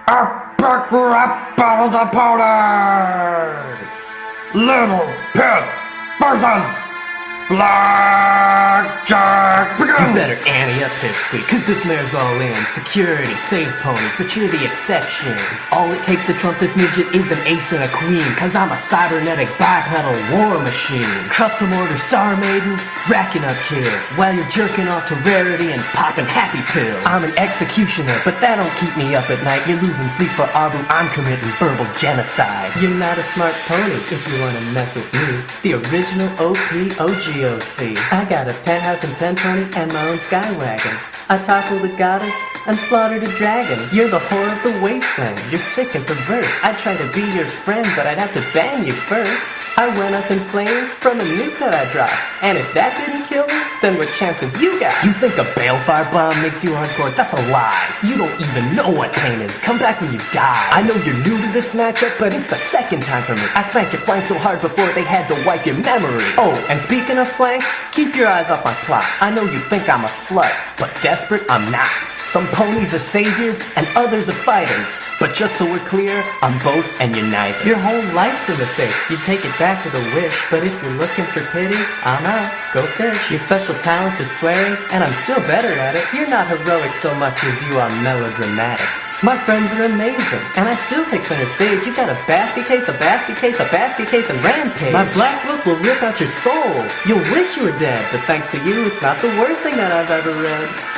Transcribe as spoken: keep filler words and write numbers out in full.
Epic rap battles opponent! Little Pit versus Blackjack! You Begin! better ante up Pipsqueak, cause this mare's all in. Security, saves ponies, but you're the exception. All it takes to trump this midget is an ace and a queen, cause I'm a cybernetic bipedal war machine. Custom order Star Maiden, racking up kills, while you're jerking off to Rarity and popping happy pills. I'm an executioner, but that don't keep me up at night. You're losing sleep for Abu, I'm committing verbal genocide. You're not a smart pony if you wanna mess with me. The original O P O G O C. I got a penthouse and ten pony and my own skywagon. I toppled a goddess and slaughtered a dragon. You're the whore of the wasteland. You're sick and perverse. I'd try to be your friend, but I'd have to bang you first. I went up in flames from a nuke that I dropped. And if that didn't kill me, then what chance have you got? You think a balefire bomb makes you hardcore? That's a lie. You don't even know what pain is. Come back when you die. I know you're new to this matchup, but it's the second time for me. I spanked your flank so hard before they had to wipe your memory. Oh, and speaking of flanks, keep your eyes off my plot. I know you think I'm a slut, but desperate I'm not. Some ponies are saviors and others are fighters, but just so we're clear, I'm both and you're neither. Your whole life's a mistake. You take it back with a wish, but if you're looking for pity, I'm out. Go fish. Your special talent is swearing, and I'm still better at it. You're not heroic so much as you are melodramatic. My friends are amazing, and I still take center stage. You've got a basket case, a basket case, a basket case, and rampage. My black look will rip out your soul. You'll wish you were dead, but thanks to you, it's not the worst thing that I've ever read.